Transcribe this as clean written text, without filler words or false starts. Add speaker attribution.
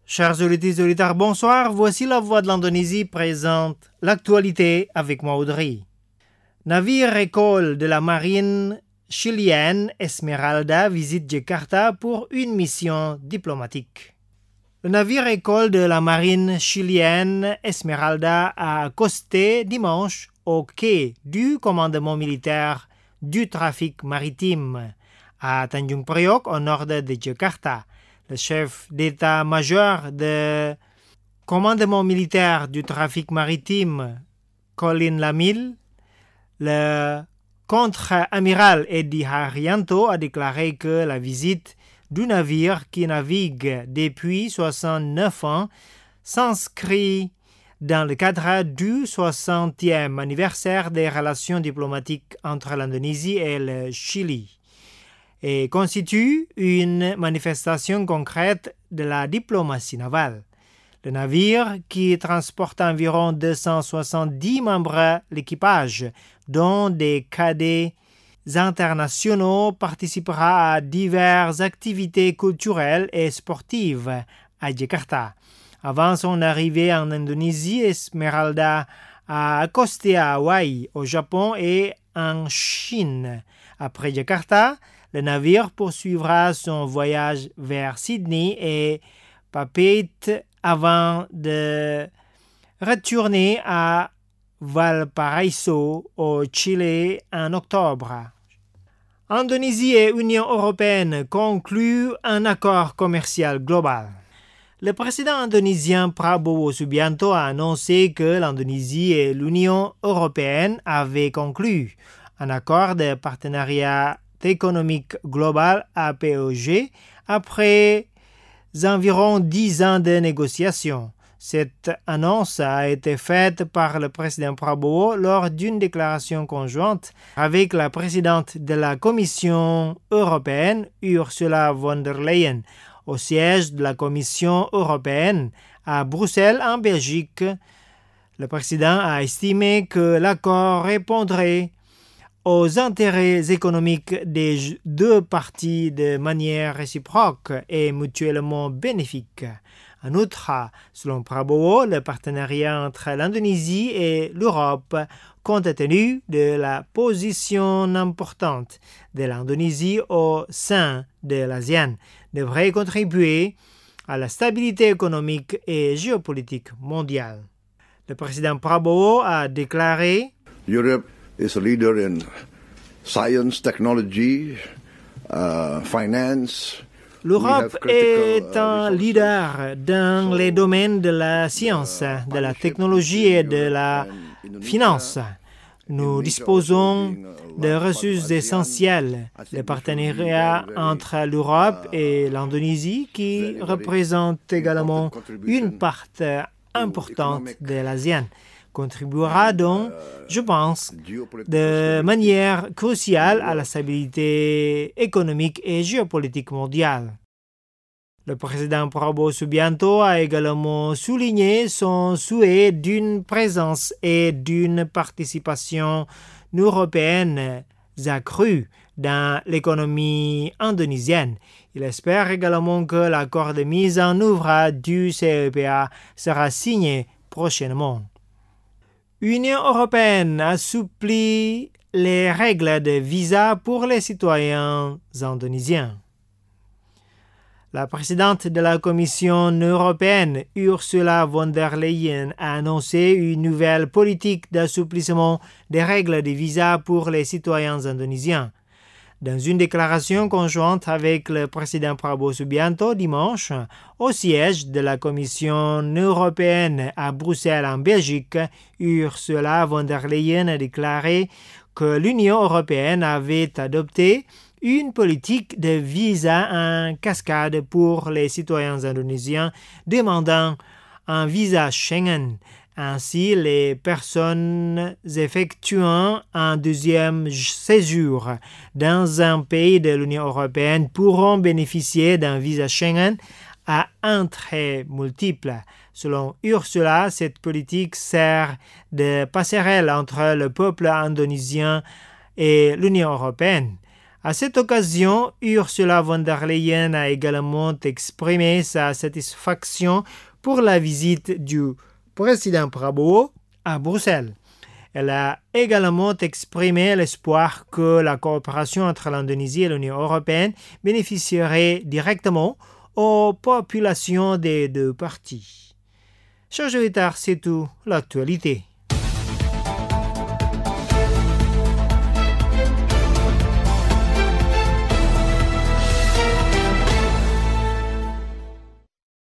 Speaker 1: Chers auditeurs, bonsoir. Voici la voix de l'Indonésie présente l'actualité avec moi, Audrey. Navire-école de la marine chilienne Esmeralda visite Jakarta pour une mission diplomatique. Le navire-école de la marine chilienne Esmeralda a accosté dimanche au quai du commandement militaire du trafic maritime à Tanjung Priok au nord de Jakarta. Le chef d'état-major du commandement militaire du trafic maritime, Colin Lamil, le contre-amiral Edi Haryanto a déclaré que la visite du navire qui navigue depuis 69 ans s'inscrit dans le cadre du 60e anniversaire des relations diplomatiques entre l'Indonésie et le Chili et constitue une manifestation concrète de la diplomatie navale. Le navire, qui transporte environ 270 membres de l'équipage, dont des cadets internationaux, participera à diverses activités culturelles et sportives à Jakarta. Avant son arrivée en Indonésie, Esmeralda a accosté à Hawaï, au Japon et en Chine. Après Jakarta, le navire poursuivra son voyage vers Sydney et Papeete avant de retourner à Valparaiso, au Chili, en octobre. Indonésie et Union européenne concluent un accord commercial global. Le président indonésien Prabowo Subianto a annoncé que l'Indonésie et l'Union européenne avaient conclu un accord de partenariat économique global APEG après environ 10 ans de négociations. Cette annonce a été faite par le président Prabowo lors d'une déclaration conjointe avec la présidente de la Commission européenne, Ursula von der Leyen, au siège de la Commission européenne à Bruxelles, en Belgique. Le président a estimé que l'accord répondrait aux intérêts économiques des deux parties de manière réciproque et mutuellement bénéfique. En outre, selon Prabowo, le partenariat entre l'Indonésie et l'Europe, compte tenu de la position importante de l'Indonésie au sein de l'ASEAN, devrait contribuer à la stabilité économique et géopolitique mondiale. Le président Prabowo a déclaré
Speaker 2: Europe is a leader in science, technology, finance.
Speaker 1: L'Europe est un leader dans les domaines de la science, de la technologie et de la finance. Nous disposons de ressources essentielles. Le partenariat entre l'Europe et l'Indonésie, qui représente également une part importante de l'ASEAN, contribuera donc, je pense, de manière cruciale à la stabilité économique et géopolitique mondiale. Le président Prabowo Subianto a également souligné son souhait d'une présence et d'une participation européenne accrue dans l'économie indonésienne. Il espère également que l'accord de mise en œuvre du CEPA sera signé prochainement. L'Union européenne assouplit les règles de visa pour les citoyens indonésiens. La présidente de la Commission européenne, Ursula von der Leyen, a annoncé une nouvelle politique d'assouplissement des règles de visa pour les citoyens indonésiens. Dans une déclaration conjointe avec le président Prabowo Subianto dimanche, au siège de la Commission européenne à Bruxelles en Belgique, Ursula von der Leyen a déclaré que l'Union européenne avait adopté une politique de visa en cascade pour les citoyens indonésiens demandant un visa Schengen. Ainsi, les personnes effectuant un deuxième séjour dans un pays de l'Union européenne pourront bénéficier d'un visa Schengen à entrée multiple. Selon Ursula, cette politique sert de passerelle entre le peuple indonésien et l'Union européenne. À cette occasion, Ursula von der Leyen a également exprimé sa satisfaction pour la visite du président Prabowo à Bruxelles. Elle a également exprimé l'espoir que la coopération entre l'Indonésie et l'Union européenne bénéficierait directement aux populations des deux parties. Chers auditeurs, c'est tout l'actualité.